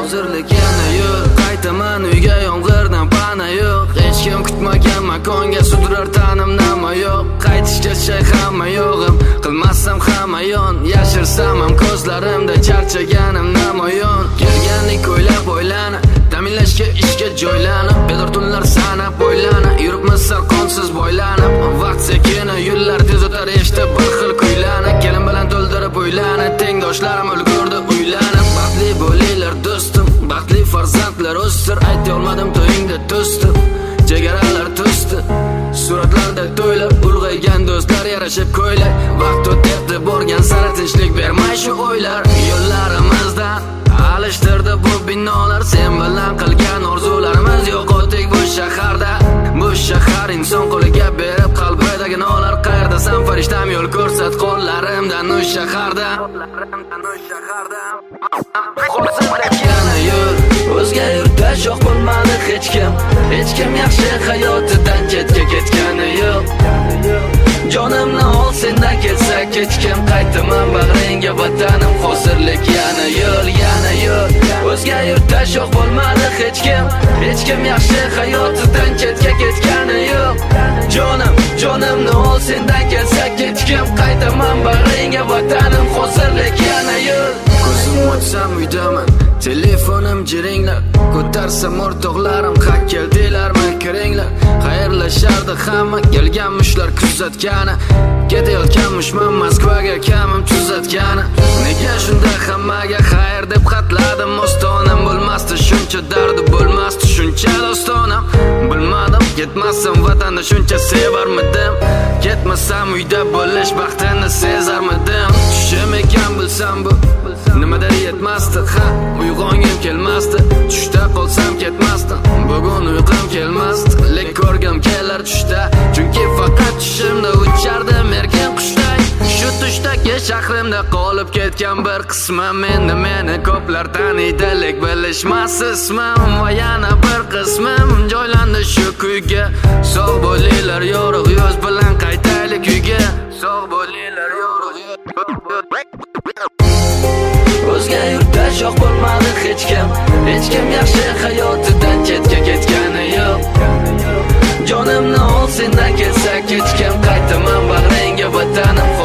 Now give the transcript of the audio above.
hozirlik yana yo'q. Qaytaman uyga yomg'irdan pana yo'q. Hech kim kutmagan makonga sudurar tanim nama yo'q. Qaytishga shay hamma yo'g'im, qilmasam hamma yon. Yashirsam ham ko'zlarimda charchaganim namoyon. Kelganlik o'ylab o'ylana, ta'minlashga ishga joylanib, bedor tunlar sanab o'ylana, yuribmiz sarqonsiz boylanib. Vaqt sekina yillar tez o'tar eshitib bir xil kuylanib, kelin bilan to'ldirib o'ylana, tengdoshlarim ulgurdi uylanib. Baxtli bo'linglar do'stim, baxtli farzandlar o'stir. Ayta olmadim to'yingda do'stim, chegaralar to'sdi. Suratlarda to'ylab ulg'aygan do'stlar yarashib ko'ylay. Vaqt o'tdi borgan sari tinchlik bermay shu o'ylar. Yo'llarimizdan alishtirdi bu binolar, sen bilan qilgan orzularimiz yo'q o'tik bu shaharda. Bu shahar inson qo'liga berib qalbidagi nolar. Qayerdasan farishtam yo'l ko'rsat qo'llarimdan u shaharda. Yana yo'l o'zga yurtda shoh bo'lmadi hech kim. Hech kim yaxshi hayotidan chetga ketgani yo'q. Jonimni ol sendan ketsa hech kim. Qaytaman bag'ringga vatanim hozirlik yana yo'l, yana yo'l. O'zga yurtda shoh bo'lmadi hech kim. Hech kim yaxshi hayotidan chetga ketgani yo'q. Jonimni ol sendan ketsa hech kim. Qaytaman bag'ringga vatanim hozirlik yana yo'l. Ko'zim ochsam uydaman, telefonim jiringlar. Ko'tarsam o'rtoqlarim haq keldilarmi kiringlar. Xayrlashardi hamma kelganmishlar kuzatgani. Ketayotganmishman Moskvaga kamim tuzatgani. Nega shunda hammaga xayr deb xatladim. Ostonam bo'lmasdi shuncha dardi, bo'lmasdi shuncha dostonam. Bilmadim ketmasam vatanni shuncha sevarmidim. Ketmasam uyda bo'lish baxtini sezarmidim. Tushim ekan bilsam bu nimadir yetmasdi. Uyg'ongim kelmasdi, tushda qolsam ketmasdi. Bugun uyqum kelmasdi, lek ko'rgim kelar tushda. Chunki faqat tushimda uchardim erkin qushday. Shu tushdagi shahrimda qolib ketgan bir qismim. Endi meni ko'plar taniydi, lek bilishmas ismim. Va yana bir qismim joylandi shu kuyga. Sog' bo'linglar yorug' yuz bilan qaytaylik uyga. Sog' bo'linglar yorug' yuz. O'zga yurtda shoh bo'lmadi hech kim. Hech kim yaxshi hayotidan chetga ketgani yo'q. Jonimni ol sendan ketsa hech kim. Qaytaman bag'ringga vatanim